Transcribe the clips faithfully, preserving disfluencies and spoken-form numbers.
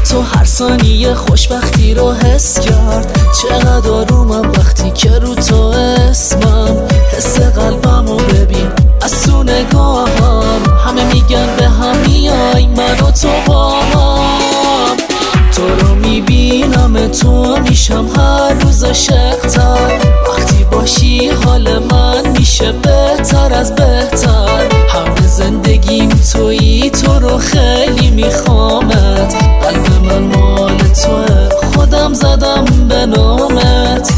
تو هر ثانیه خوشبختی رو حس کرد. چقدر آرومم وقتی که رو تو اسمم. حس قلبمو ببین از تو نگاهم. همه میگن به هم میای من و تو با هم. تو رو میبینم تو میشم هر روز عاشق‌تر. وقتی باشی حال من میشه بهتر از بهتر. همه زندگیم تویی تو رو خیلی میخوامت. قلب من مال توه خودم زدم به نامت.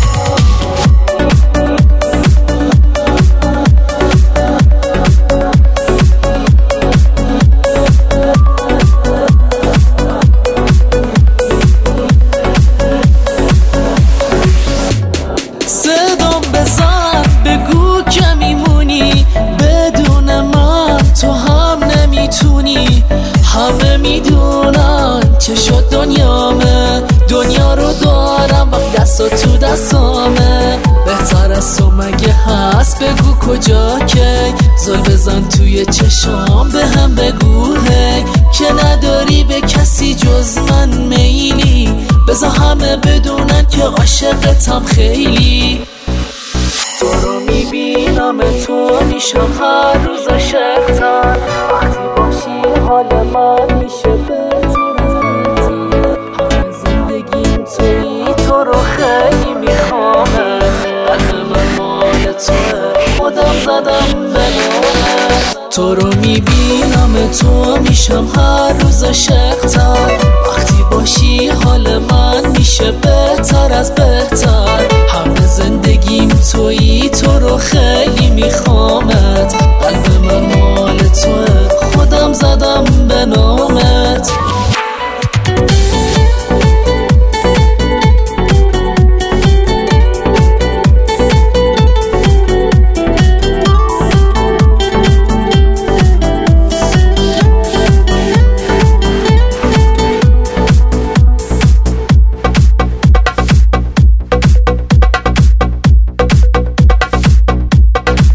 صدام بزن بگو که میمونی. بدون من تو هم نمیتونی. همه میدونن چه شد دنیامه. دنیا رو دارم وقت دستا تو دستامه. بهتر از تو مگه هست بگو کجا کی. زل بزن توی چشام به هم بگو هی. که نداری به کسی جز من میلی. بذار همه بدونن که عاشقتم خیلی. تو رو میبینم تو میشم هر روز عاشق‌تر. وقتی باشی حال من میشه بهتر از بهتر. همه زندگیم تویی تو رو خیلی میخوامت. قلب من مال توه خودم زدم به نامت. تو رو میبینم تو میشم هر روز عاشق‌تر. وقتی باشی حال من میشه بهتر از بهتر. همه زندگیم تویی تو رو خیلی میخوامت. قلب من مال توه خودم زدم به نامت.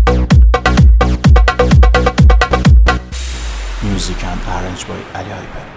Music and arranged by Ali Aibar.